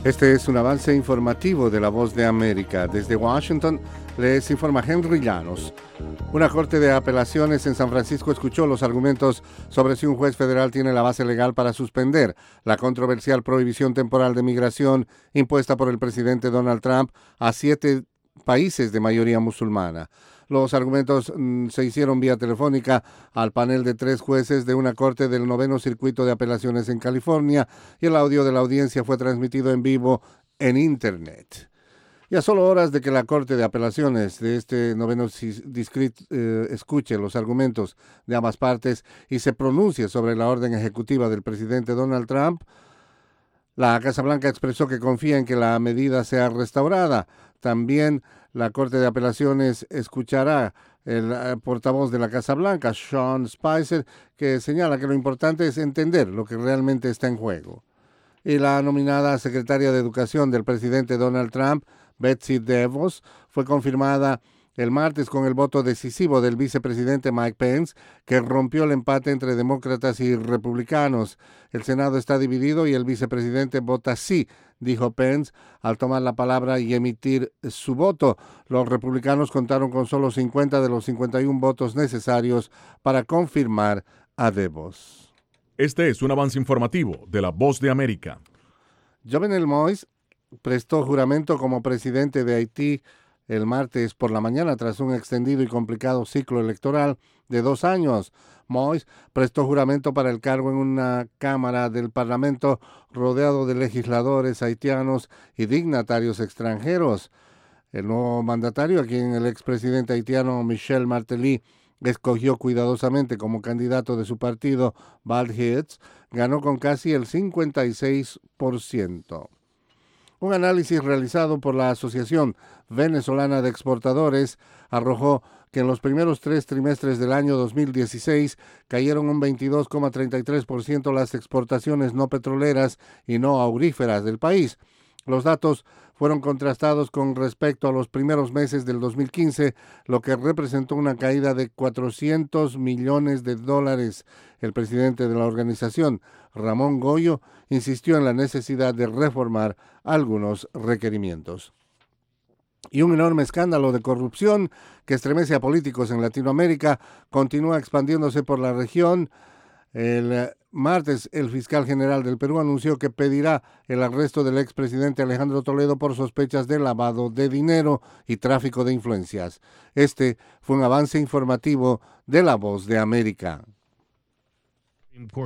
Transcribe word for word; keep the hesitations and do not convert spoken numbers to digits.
Este es un avance informativo de La Voz de América. Desde Washington les informa Henry Llanos. Una corte de apelaciones en San Francisco escuchó los argumentos sobre si un juez federal tiene la base legal para suspender la controversial prohibición temporal de migración impuesta por el presidente Donald Trump a siete países de mayoría musulmana. Los argumentos mm, se hicieron vía telefónica al panel de tres jueces de una corte del noveno circuito de apelaciones en California y el audio de la audiencia fue transmitido en vivo en Internet. Y a solo horas de que la Corte de Apelaciones de este noveno distrito eh, escuche los argumentos de ambas partes y se pronuncie sobre la orden ejecutiva del presidente Donald Trump, la Casa Blanca expresó que confía en que la medida sea restaurada. También la Corte de Apelaciones escuchará el uh, portavoz de la Casa Blanca, Sean Spicer, que señala que lo importante es entender lo que realmente está en juego. Y la nominada secretaria de Educación del presidente Donald Trump, Betsy DeVos, fue confirmada el martes con el voto decisivo del vicepresidente Mike Pence, que rompió el empate entre demócratas y republicanos. El Senado está dividido y el vicepresidente vota sí, dijo Pence, al tomar la palabra y emitir su voto. Los republicanos contaron con solo cincuenta de los cincuenta y uno votos necesarios para confirmar a DeVos. Este es un avance informativo de La Voz de América. Jovenel Moïse prestó juramento como presidente de Haití el martes por la mañana tras un extendido y complicado ciclo electoral de dos años. Moïse prestó juramento para el cargo en una cámara del Parlamento rodeado de legisladores haitianos y dignatarios extranjeros. El nuevo mandatario, a quien el expresidente haitiano Michel Martelly escogió cuidadosamente como candidato de su partido, Bald Heads, ganó con casi el cincuenta y seis por ciento. Un análisis realizado por la Asociación Venezolana de Exportadores arrojó que en los primeros tres trimestres del año dos mil dieciséis cayeron un veintidós coma treinta y tres por ciento las exportaciones no petroleras y no auríferas del país. Los datos fueron contrastados con respecto a los primeros meses del dos mil quince, lo que representó una caída de cuatrocientos millones de dólares. El presidente de la organización, Ramón Goyo, insistió en la necesidad de reformar algunos requerimientos. Y un enorme escándalo de corrupción que estremece a políticos en Latinoamérica continúa expandiéndose por la región. El martes, el fiscal general del Perú anunció que pedirá el arresto del expresidente Alejandro Toledo por sospechas de lavado de dinero y tráfico de influencias. Este fue un avance informativo de La Voz de América.